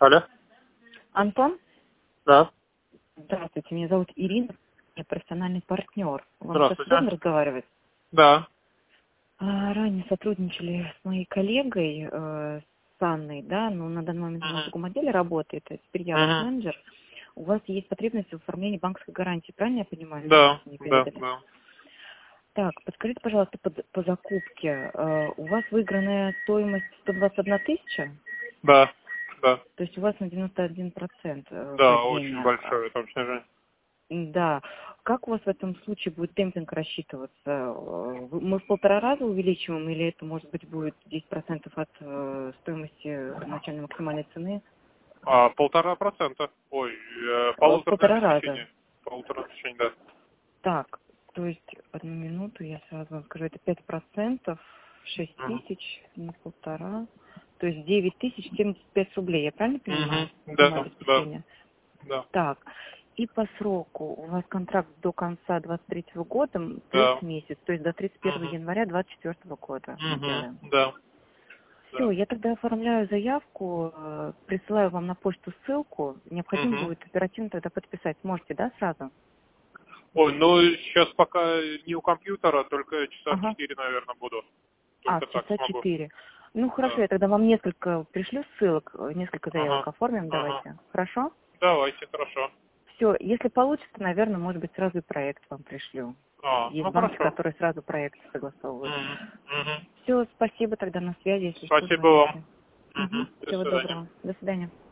Алло? Антон? Да. Здравствуйте, меня зовут Ирина, я профессиональный партнер. Вам сейчас Здравствуйте. удобно разговаривать? Да. Ранее сотрудничали с моей коллегой, с Анной, да, но на данный момент она в другом отделе работает, а теперь я ваш менеджер. У вас есть потребность в оформлении банковской гарантии, правильно я понимаю? Да, Мне да, передали. да. Так, подскажите, пожалуйста, по закупке, у вас выигранная стоимость 121 тысяча? Да, да. То есть у вас на 91% Да, очень падение. большое, это очень жаль. Да. Как у вас в этом случае будет демпинг рассчитываться? Мы в 1,5 раза увеличиваем или это, может быть, будет 10% от стоимости начальной максимальной цены? 1,5%. Ой, В полуторное 1,5 раза. обеспечение. Полуторное обеспечение, да. Так, то есть, одну минуту, я сразу вам скажу, это 5%, 6 тысяч на 1,5. То есть 9075 рублей, я правильно понимаю? Сумма Да, да, обеспечения. да, Так, и по сроку у вас контракт до конца 23 года плюс да. месяц, то есть до 31 января 24 года мы делаем. Да, Все, да. я тогда оформляю заявку, присылаю вам на почту ссылку, необходимо будет оперативно тогда подписать. Сможете, да, сразу? Ой, ну сейчас пока не у компьютера, только часа в Ага. 4, наверное, буду. В Только так часа смогу. 4. Ну, хорошо, Да. я тогда вам несколько пришлю ссылок, несколько заявок Ага. оформим, Ага. давайте. Хорошо? Давайте, хорошо. Все, если получится, наверное, может быть, сразу и проект вам пришлю. Есть Ну банки, хорошо. которые сразу проекты согласовывают. Мгм. Все, спасибо тогда на связи, если что, Спасибо вам. звоните. До Всего свидания. доброго. До свидания.